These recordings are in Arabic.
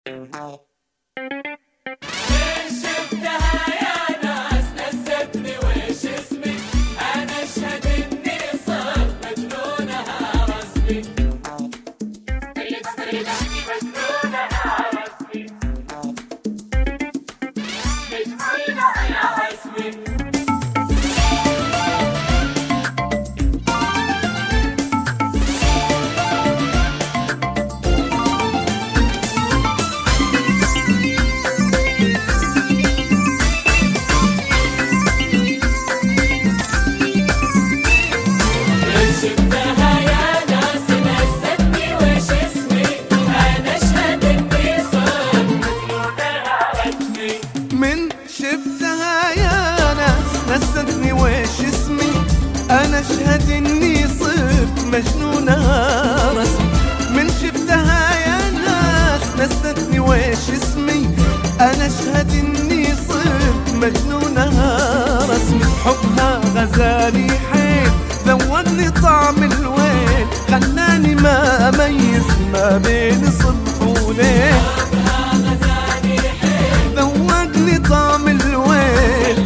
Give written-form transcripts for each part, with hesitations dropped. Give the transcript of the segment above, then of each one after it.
شفتها يا ناس نستني وش اسمي، أنا أشهد إني صرت مجنونها رسمي. مجنونها رسمي، مجنونها رسمي. نستني وش اسمي، أنا أشهد إني صرت مجنونها رسمي. من شفتها يا ناس نستني وش اسمي، أنا أشهد إني صرت مجنونها رسمي. حبها غزالي حيل ذوقني طعم الويل، خلاني ما أميز ما بين صبح وليل. ذوقني طعم الويل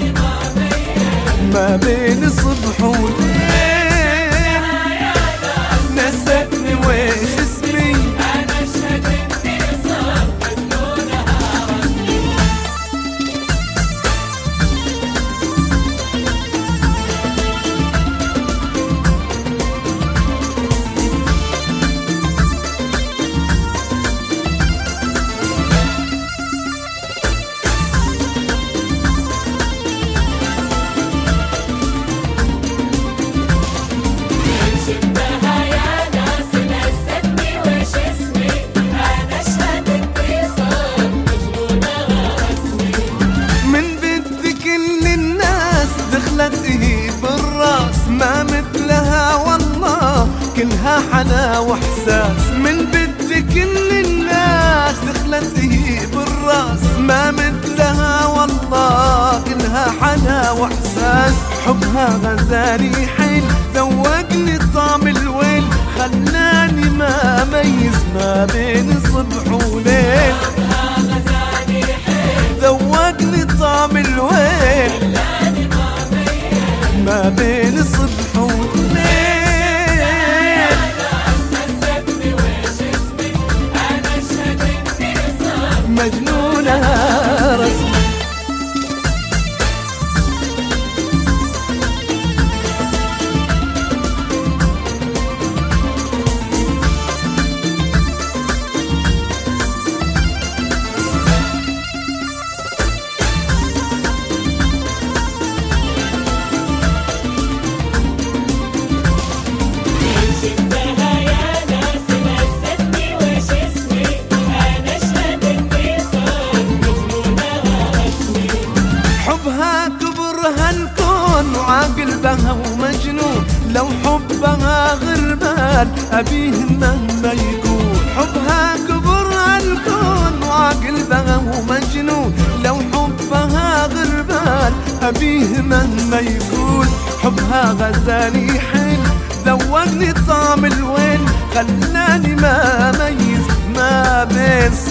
ما بين الصبح والليل. نستني وش اسمي، أنا أشهد إني صرت مجنونها رسمي. بالراس ما مثلها والله كلها حلا واحساس. من بنت كل الناس دخلت بالراس ما مثلها والله كلها حلا واحساس. حبها غزالي حيل ذوقني طعم الويل، خلاني ما اميز ما بين صبح وليل. ذوقني طعم الويل ما بين الصبح والليل. نستني وش اسمي، أنا أشهد إني صرت مجنونها رسمي. حبها كبرها الكون وعاقل بها ومجنون، لو حبها غربال أبيه مهما يكون. حبها كبرها الكون وعاقل بها ومجنون، لو حبها غربال أبيه مهما يكون. حبها غزالي حيل ذوقني طعم الويل، خلاني ما أميز ما بين